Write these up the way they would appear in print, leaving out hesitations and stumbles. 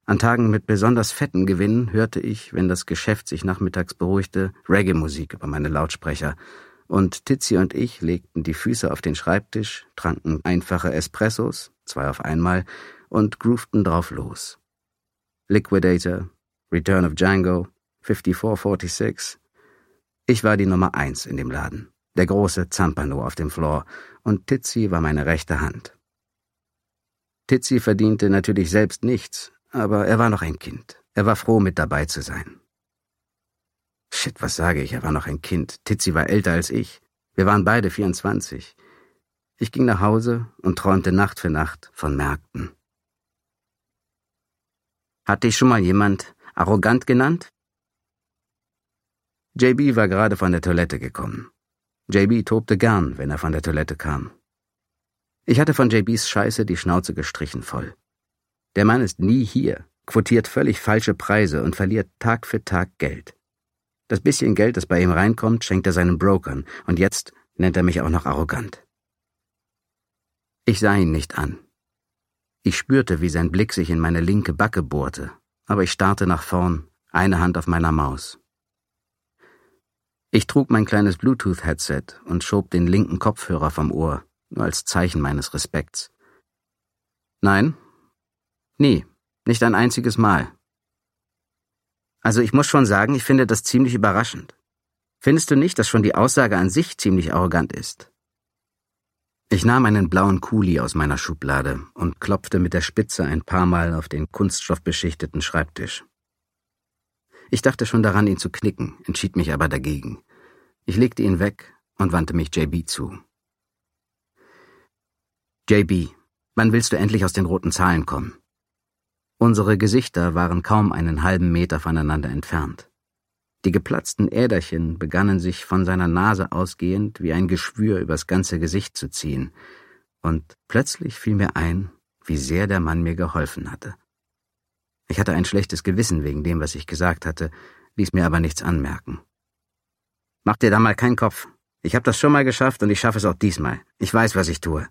An Tagen mit besonders fetten Gewinnen hörte ich, wenn das Geschäft sich nachmittags beruhigte, Reggae-Musik über meine Lautsprecher, und Tizzy und ich legten die Füße auf den Schreibtisch, tranken einfache Espressos, 2 auf einmal, und groovten drauf los. Liquidator, Return of Django, 5446. Ich war die Nummer 1 in dem Laden, der große Zampano auf dem Floor, und Tizzy war meine rechte Hand. Tizzy verdiente natürlich selbst nichts, aber er war noch ein Kind. Er war froh, mit dabei zu sein. Shit, was sage ich? Er war noch ein Kind. Tizzy war älter als ich. Wir waren beide 24. Ich ging nach Hause und träumte Nacht für Nacht von Märkten. Hat dich schon mal jemand arrogant genannt? JB war gerade von der Toilette gekommen. JB tobte gern, wenn er von der Toilette kam. Ich hatte von JBs Scheiße die Schnauze gestrichen voll. Der Mann ist nie hier, quotiert völlig falsche Preise und verliert Tag für Tag Geld. Das bisschen Geld, das bei ihm reinkommt, schenkt er seinen Brokern, und jetzt nennt er mich auch noch arrogant. Ich sah ihn nicht an. Ich spürte, wie sein Blick sich in meine linke Backe bohrte, aber ich starrte nach vorn, eine Hand auf meiner Maus. Ich trug mein kleines Bluetooth-Headset und schob den linken Kopfhörer vom Ohr, nur als Zeichen meines Respekts. Nein, nie, nicht ein einziges Mal. Also ich muss schon sagen, ich finde das ziemlich überraschend. Findest du nicht, dass schon die Aussage an sich ziemlich arrogant ist? Ich nahm einen blauen Kuli aus meiner Schublade und klopfte mit der Spitze ein paar Mal auf den kunststoffbeschichteten Schreibtisch. Ich dachte schon daran, ihn zu knicken, entschied mich aber dagegen. Ich legte ihn weg und wandte mich JB zu. JB, wann willst du endlich aus den roten Zahlen kommen? Unsere Gesichter waren kaum einen halben Meter voneinander entfernt. Die geplatzten Äderchen begannen sich von seiner Nase ausgehend wie ein Geschwür übers ganze Gesicht zu ziehen, und plötzlich fiel mir ein, wie sehr der Mann mir geholfen hatte. Ich hatte ein schlechtes Gewissen wegen dem, was ich gesagt hatte, ließ mir aber nichts anmerken. Mach dir da mal keinen Kopf. Ich habe das schon mal geschafft und ich schaffe es auch diesmal. Ich weiß, was ich tue.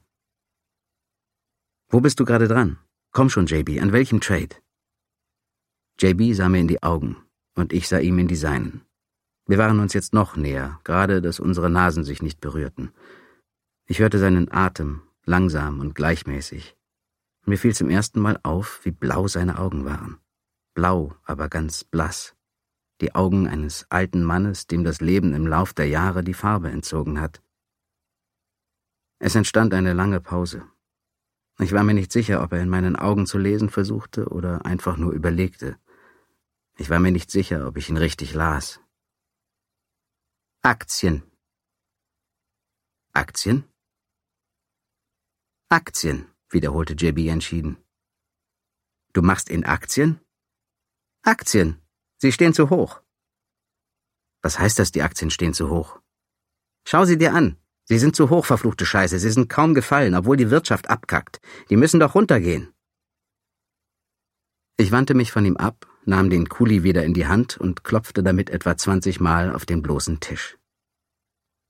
Wo bist du gerade dran? Komm schon, JB, an welchem Trade? JB sah mir in die Augen, und ich sah ihm in die seinen. Wir waren uns jetzt noch näher, gerade dass unsere Nasen sich nicht berührten. Ich hörte seinen Atem, langsam und gleichmäßig. Mir fiel zum ersten Mal auf, wie blau seine Augen waren. Blau, aber ganz blass. Die Augen eines alten Mannes, dem das Leben im Lauf der Jahre die Farbe entzogen hat. Es entstand eine lange Pause. Ich war mir nicht sicher, ob er in meinen Augen zu lesen versuchte oder einfach nur überlegte. Ich war mir nicht sicher, ob ich ihn richtig las. Aktien. Aktien? Aktien, wiederholte JB entschieden. Du machst in Aktien? Aktien. Sie stehen zu hoch. Was heißt das, die Aktien stehen zu hoch? Schau sie dir an. Sie sind zu hoch, verfluchte Scheiße. Sie sind kaum gefallen, obwohl die Wirtschaft abkackt. Die müssen doch runtergehen. Ich wandte mich von ihm ab, nahm den Kuli wieder in die Hand und klopfte damit etwa 20 Mal auf den bloßen Tisch.